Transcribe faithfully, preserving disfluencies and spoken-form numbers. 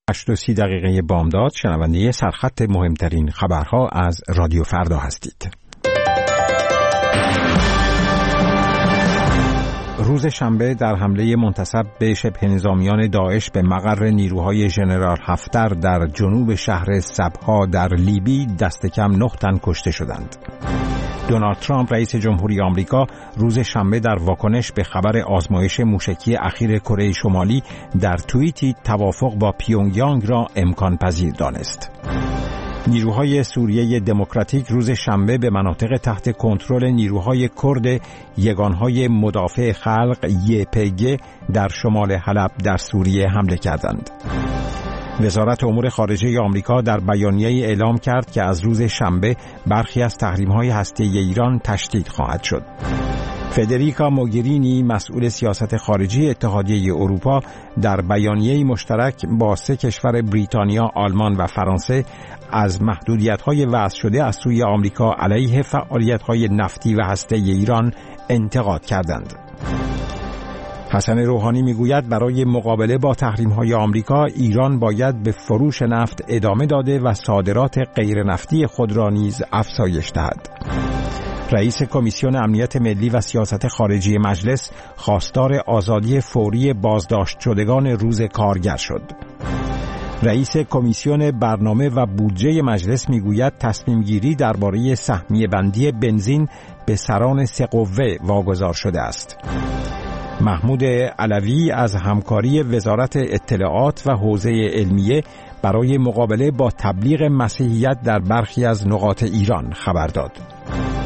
هشت و سی دقیقه بامداد شنونده سرخط مهمترین خبرها از رادیو فردا هستید. روز شنبه در حمله منتسب به شبه نظامیان داعش به مقر نیروهای ژنرال حفتر در جنوب شهر سبها در لیبی دست کم نه تن کشته شدند. دونالد ترامپ رئیس جمهوری آمریکا روز شنبه در واکنش به خبر آزمایش موشکی اخیر کره شمالی در توییتی توافق با پیونگیانگ را امکان پذیر دانست. نیروهای سوریه دموکراتیک روز شنبه به مناطق تحت کنترل نیروهای کرد یگانهای مدافع خلق یه پی جی در شمال حلب در سوریه حمله کردند. وزارت امور خارجه آمریکا در بیانیه‌ای اعلام کرد که از روز شنبه برخی از تحریم‌های هسته‌ای ایران تشدید خواهد شد. فدریکا موگرینی مسئول سیاست خارجی اتحادیه اروپا در بیانیه‌ای مشترک با سه کشور بریتانیا، آلمان و فرانسه از محدودیت‌های وضع شده از سوی آمریکا علیه فعالیت‌های نفتی و هسته‌ای ایران انتقاد کردند. حسن روحانی میگوید برای مقابله با تحریم‌های آمریکا ایران باید به فروش نفت ادامه داده و صادرات غیر نفتی خود را نیز افزایش دهد. رئیس کمیسیون امنیت ملی و سیاست خارجی مجلس خواستار آزادی فوری بازداشت شدگان روز کارگر شد. رئیس کمیسیون برنامه و بودجه مجلس میگوید تصمیم گیری درباره سهمیه بندی بنزین به سران سه قوه واگذار شده است. محمود علوی از همکاری وزارت اطلاعات و حوزه علمیه برای مقابله با تبلیغ مسیحیت در برخی از نقاط ایران خبر داد.